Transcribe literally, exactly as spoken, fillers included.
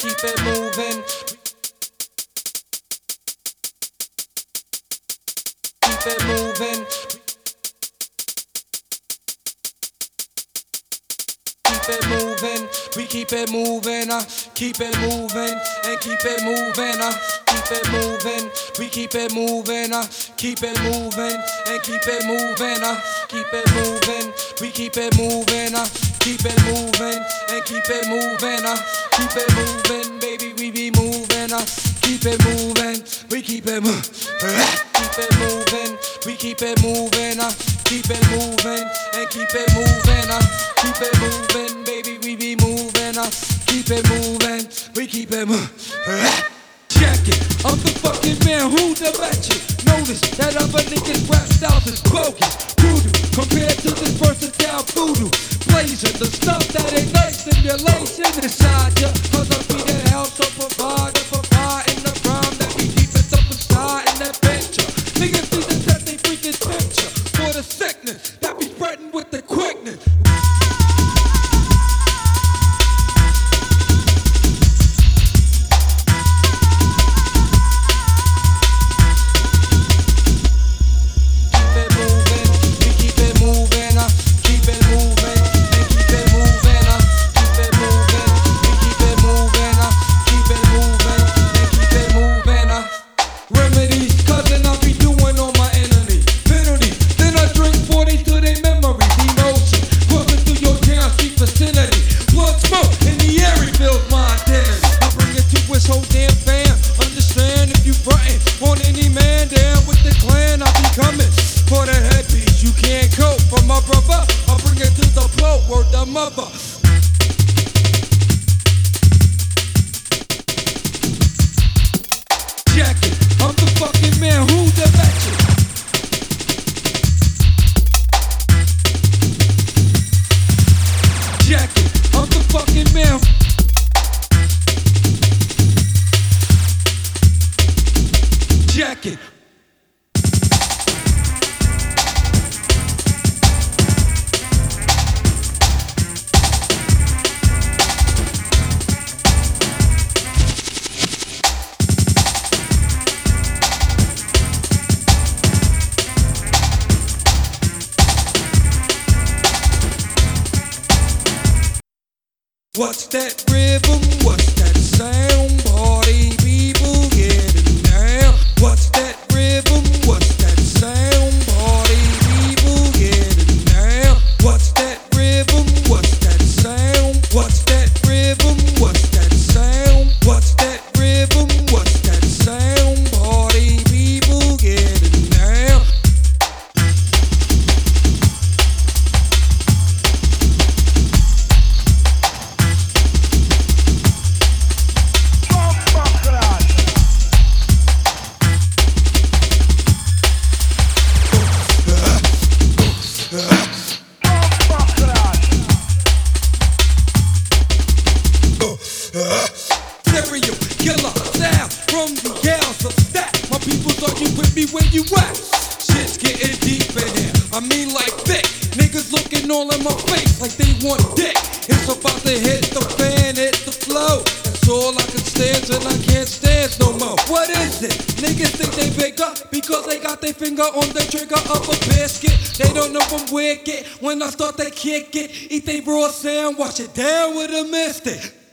keep it moving. Keep it moving. Keep it moving. We keep it moving. Uh, keep it moving and keep it moving. Uh, keep it moving. We keep it moving. Uh, keep it moving and keep it moving. Uh, keep it moving. We keep it moving. Uh, keep it moving and keep it moving. Uh, keep it moving, baby. We be moving. Uh, keep it moving. We keep it moving. Keep it moving. We keep it moving. Uh, keep it moving and keep it moving. Uh, keep it moving, baby. We be moving. Uh, keep it moving. We keep it moving. Check it, I'm the fucking man who the betcha. Notice that other niggas' rap styles is bogus, voodoo, compared to this versatile voodoo. Blazing the stuff that ain't nice, stimulation inside ya. Cause I be the house of provider, providing the rhyme that be deep as up inside in that venture. Niggas need to set they freaking picture for the sickness that be spreading with the quickness. Mother. Check it, I'm the fucking man who the betcha. Check it, I'm the fucking man. Check it. What's that rhythm? What's that sound? Party people getting down. What's that rhythm? What's that sound? Party people getting down. What's that rhythm? What's that sound? What's that rhythm? What's that sound? What's that rhythm? What's that sound? Party people getting down. Stereo killer sound from the yells of stack. My peoples, are you with me where you at? Shit's getting deep in here, I mean like thick. Niggas looking all in my face like they want dick. It's about to hit the fan, hit the flow. That's all I can stand and I can't stand no more. What is it? Niggas think they bigger because they got their finger on the trigger of a biscuit. They don't know I'm wicked. When I start to kick it, eat they raw sound, wash it down with a mystic.